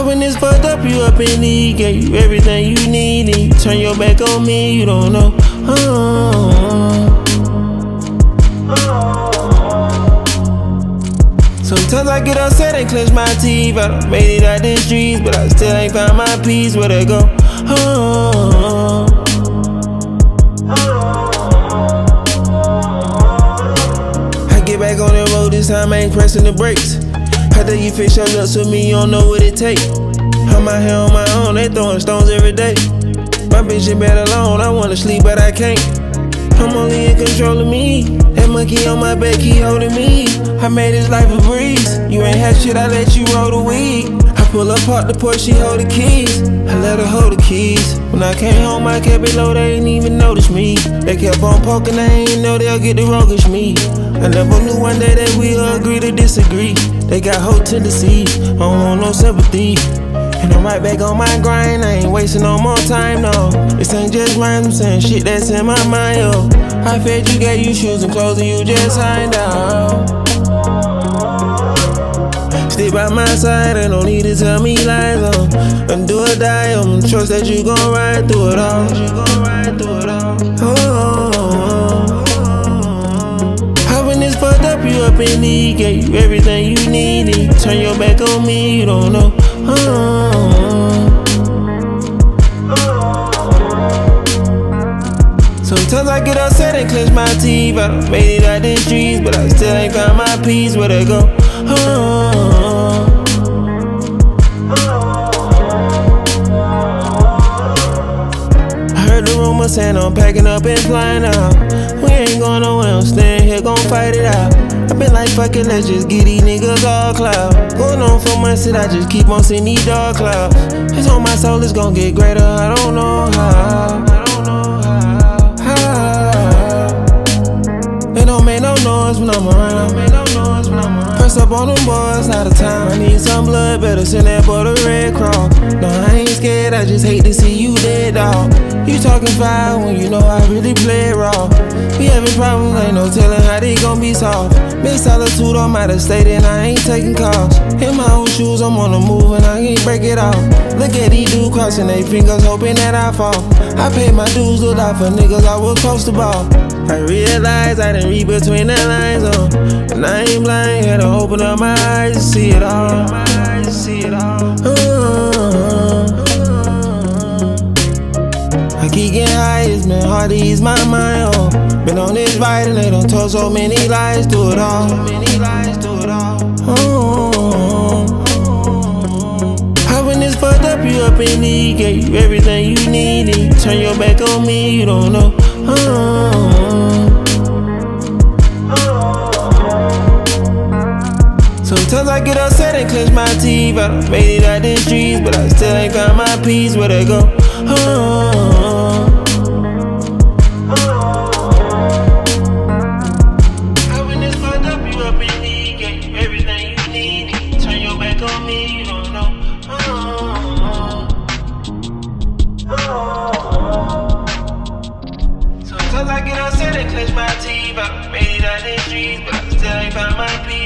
when it's fucked up, you up in need. Gave you everything you need, and you turn your back on me, you don't know. Sometimes I get upset and clench my teeth. I done made it out the streets, but I still ain't found my peace. Where'd it go? I get back on the road, this time I ain't pressing the brakes. How dare you fix your lips with me, you don't know what it take. I'm out here on my own, they throwing stones every day. My bitch in bed alone, I wanna sleep but I can't. I'm only in control of me. That monkey on my back, he holding me. I made his life a breeze. You ain't had shit, I let you roll the weed. I pull up, park the Porsche, she hold the keys. I let her hold the keys. When I came home, I kept it low, they ain't even notice me. They kept on poking, they ain't know they'll get the roguish me. I never knew one day that we'll agree to disagree. They got hope tendencies, I don't want no sympathy. And I'm right back on my grind, I ain't wasting no more time, no. This ain't just rhymes, I'm saying shit that's in my mind, yo. I fed you, gave you shoes and clothes, and you just signed out. Stay by my side, ain't no need to tell me lies, and do or die, trust that you gon' ride through it all. How when it's fucked up, you up in need, gave you everything you need, and you turn your back on me, you don't know. Sometimes I get upset and clench my teeth. I done made it out the streets, but I still ain't found my peace. Where'd it go? I heard the rumor saying I'm packing up and flying out. We ain't going nowhere, I'm staying here, gon' fight it out. I been like, fuck it, let's just get these niggas all cloud. Going on for months that I just keep on seeing these dark clouds. It's on my soul, it's gon' get greater, I don't know how. They don't make no noise when I'm around. Press up on them boys, out of town. I need some blood, better send that boy the Red Cross. No, I ain't scared, I just hate to see you dead, dawg. You talking foul when you know I really play it raw. We having problems, ain't no telling how they gon' be solved. Miss solitude, I'm out of state and I ain't taking calls. In my own shoes, I'm on the move and I can't break it off. Look at these dudes crossing their fingers, hoping that I fall. I paid my dues, looked out for niggas I was close to ball. I realized I didn't read between the lines, and I ain't blind, had to open up my eyes to see it all. I keep getting high, it's been hard to ease my mind, Been on this ride and they done told so many lies through it all. How when it's fucked up, you up in need, gave you everything you need, and you turn your back on me, you don't know. Sometimes I get upset and clench my teeth. I done made it out the streets, but I still ain't found my peace. Where'd it go? How when it's fucked up, you up in need, gave you everything you need, and you turn your back on me, you don't know. Sometimes I get upset and clench my teeth. I done made it out the streets, but I still ain't found my peace.